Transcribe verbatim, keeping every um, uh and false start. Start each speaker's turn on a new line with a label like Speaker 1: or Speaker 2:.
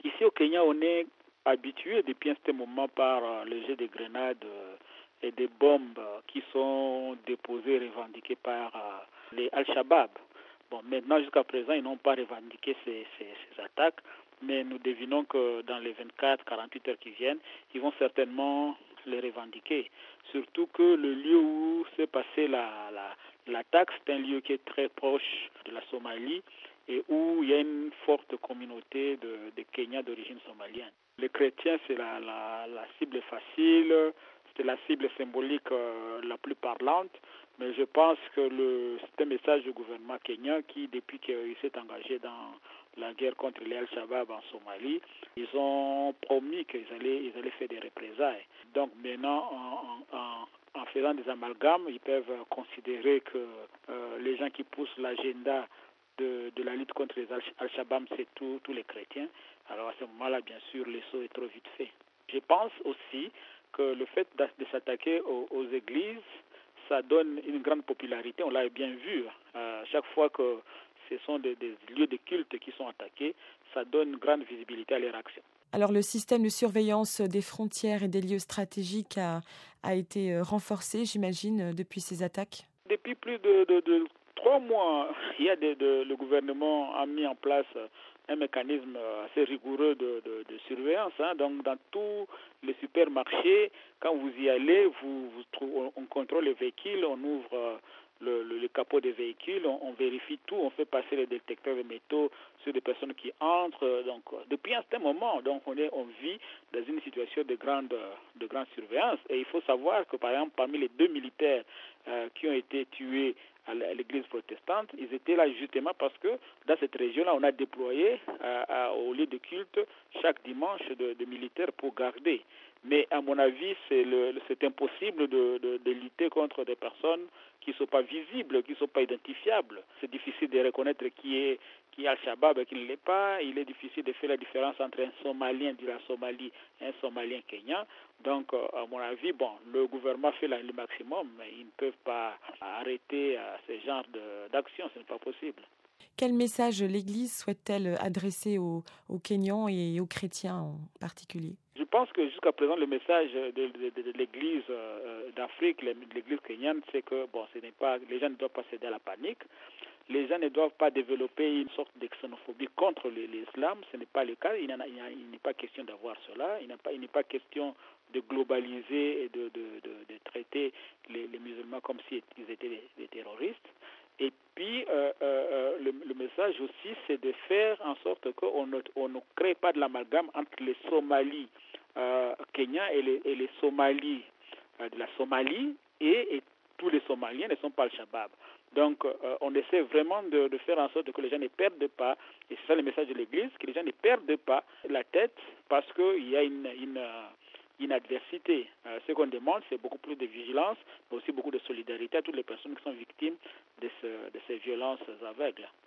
Speaker 1: Ici au Kenya, on est habitué depuis un certain moment par euh, le jet de grenades euh, et des bombes euh, qui sont déposées, revendiquées par euh, les Al-Shabaab. Bon, maintenant, jusqu'à présent, ils n'ont pas revendiqué ces, ces, ces attaques, mais nous devinons que dans les vingt-quatre à quarante-huit heures qui viennent, ils vont certainement les revendiquer. Surtout que le lieu où s'est passée la, la, l'attaque, c'est un lieu qui est très proche de la Somalie et où il y a une forte communauté de, de Kenya d'origine somalienne. Les chrétiens, c'est la, la, la cible facile, c'est la cible symbolique euh, la plus parlante, mais je pense que le, c'est un message du gouvernement kenyan qui, depuis qu'il s'est engagé dans la guerre contre les Al-Shabaab en Somalie, ils ont promis qu'ils allaient, ils allaient faire des représailles. Donc maintenant, en, en, en faisant des amalgames, ils peuvent considérer que euh, les gens qui poussent l'agenda de, de la lutte contre les Al-Shabaab, c'est tous les chrétiens. Alors à ce moment-là, bien sûr, le saut est trop vite fait. Je pense aussi que le fait de s'attaquer aux, aux églises, ça donne une grande popularité. On l'a bien vu. Euh, chaque fois que ce sont des, des lieux de culte qui sont attaqués, ça donne une grande visibilité à leur action.
Speaker 2: Alors le système de surveillance des frontières et des lieux stratégiques a, a été renforcé, j'imagine, depuis ces attaques?
Speaker 1: Depuis plus de, de, de trois mois, il y a de, de, le gouvernement a mis en place un mécanisme assez rigoureux de, de, de surveillance. Hein. Donc dans tous les supermarchés, quand vous y allez, vous, vous trouvez, on contrôle les véhicules, on ouvre le, le, le capot des véhicules, on, on vérifie tout, on fait passer les détecteurs de métaux sur des personnes qui entrent. Donc depuis un certain moment, donc on est, on vit dans une situation de grande, de grande surveillance. Et il faut savoir que par exemple parmi les deux militaires euh, qui ont été tués à l'église protestante, ils étaient là justement parce que dans cette région-là, on a déployé euh, à, au lieu de culte chaque dimanche de, de militaires pour garder. Mais à mon avis, c'est, le, c'est impossible de, de, de lutter contre des personnes qui ne sont pas visibles, qui ne sont pas identifiables. C'est difficile de reconnaître qui est, qui est Al-Shabaab et qui ne l'est pas. Il est difficile de faire la différence entre un Somalien de la Somalie et un Somalien kenyan. Donc, à mon avis, bon, le gouvernement fait le maximum, mais ils ne peuvent pas arrêter ce genre de, d'action, ce n'est pas possible.
Speaker 2: Quel message l'Église souhaite-t-elle adresser aux, aux Kenyans et aux chrétiens en particulier?
Speaker 1: Je pense que jusqu'à présent, le message de, de, de, de l'Église euh, d'Afrique, de l'Église kenyane, c'est que bon, ce n'est pas, les gens ne doivent pas céder à la panique. Les gens ne doivent pas développer une sorte de xénophobie contre l'islam. Ce n'est pas le cas. Il, a, il, a, il n'est pas question d'avoir cela. Il n'est pas, il n'est pas question de globaliser et de, de, de, de traiter les, les musulmans comme s'ils étaient des, des terroristes. Et puis, euh, euh, le, le message aussi, c'est de faire en sorte qu'on ne, on ne crée pas de l'amalgame entre les Somalis euh, kenyans et les, et les Somalis euh, de la Somalie et, et tous les Somaliens ne sont pas Al-Shabaab. Donc, euh, on essaie vraiment de, de faire en sorte que les gens ne perdent pas, et c'est ça le message de l'Église, que les gens ne perdent pas la tête parce qu'il y a une, une, une adversité. Euh, ce qu'on demande, c'est beaucoup plus de vigilance, mais aussi beaucoup de solidarité à toutes les personnes qui sont victimes de, ce, de ces violences aveugles.